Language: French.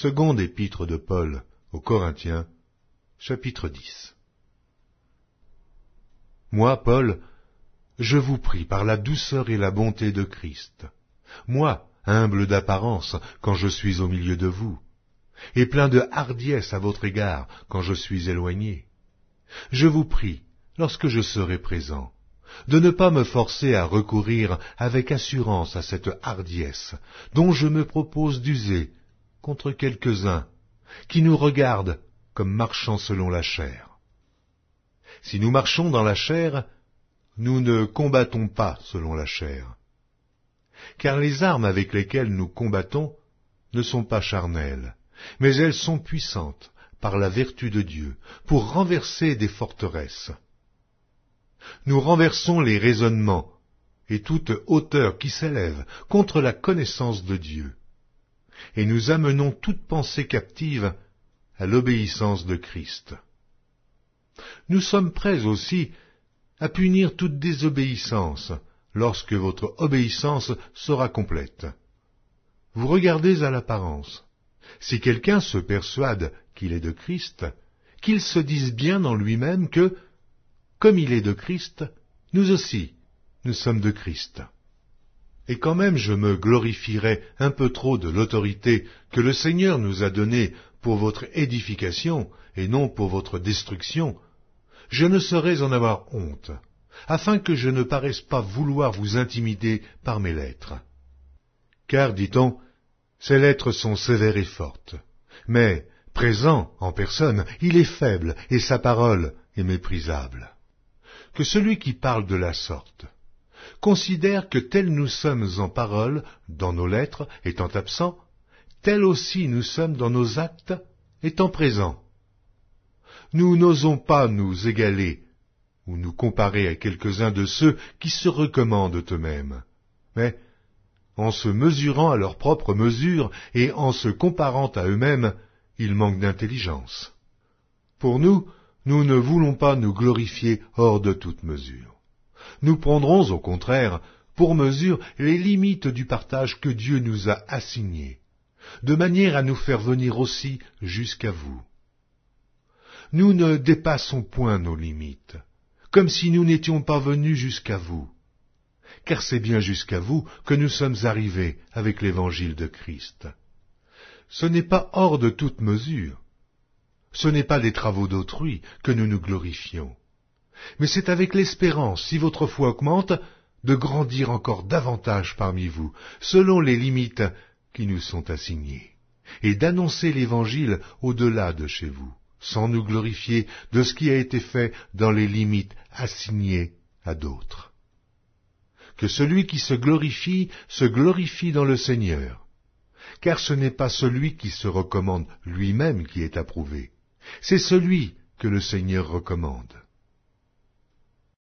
Seconde épître de Paul aux Corinthiens, chapitre 10. Moi, Paul, je vous prie par la douceur et la bonté de Christ, moi, humble d'apparence quand je suis au milieu de vous, et plein de hardiesse à votre égard quand je suis éloigné. Je vous prie, lorsque je serai présent, de ne pas me forcer à recourir avec assurance à cette hardiesse dont je me propose d'user contre quelques-uns qui nous regardent comme marchant selon la chair. Si nous marchons dans la chair, nous ne combattons pas selon la chair. Car les armes avec lesquelles nous combattons ne sont pas charnelles, mais elles sont puissantes par la vertu de Dieu pour renverser des forteresses. Nous renversons les raisonnements et toute hauteur qui s'élève contre la connaissance de Dieu, et nous amenons toute pensée captive à l'obéissance de Christ. Nous sommes prêts aussi à punir toute désobéissance lorsque votre obéissance sera complète. Vous regardez à l'apparence. Si quelqu'un se persuade qu'il est de Christ, qu'il se dise bien en lui-même que, comme il est de Christ, nous aussi, nous sommes de Christ. Et quand même je me glorifierais un peu trop de l'autorité que le Seigneur nous a donnée pour votre édification et non pour votre destruction, je ne saurais en avoir honte, afin que je ne paraisse pas vouloir vous intimider par mes lettres. Car, dit-on, ces lettres sont sévères et fortes, mais, présent en personne, il est faible et sa parole est méprisable. Que celui qui parle de la sorte considère que tels nous sommes en parole, dans nos lettres, étant absents, tels aussi nous sommes dans nos actes, étant présents. Nous n'osons pas nous égaler ou nous comparer à quelques-uns de ceux qui se recommandent eux-mêmes, mais, en se mesurant à leur propre mesure et en se comparant à eux-mêmes, ils manquent d'intelligence. Pour nous, nous ne voulons pas nous glorifier hors de toute mesure. Nous prendrons au contraire pour mesure les limites du partage que Dieu nous a assigné, de manière à nous faire venir aussi jusqu'à vous. Nous ne dépassons point nos limites, comme si nous n'étions pas venus jusqu'à vous, car c'est bien jusqu'à vous que nous sommes arrivés avec l'évangile de Christ. Ce n'est pas hors de toute mesure, ce n'est pas des travaux d'autrui que nous nous glorifions, mais c'est avec l'espérance, si votre foi augmente, de grandir encore davantage parmi vous, selon les limites qui nous sont assignées, et d'annoncer l'évangile au-delà de chez vous, sans nous glorifier de ce qui a été fait dans les limites assignées à d'autres. Que celui qui se glorifie dans le Seigneur, car ce n'est pas celui qui se recommande lui-même qui est approuvé, c'est celui que le Seigneur recommande.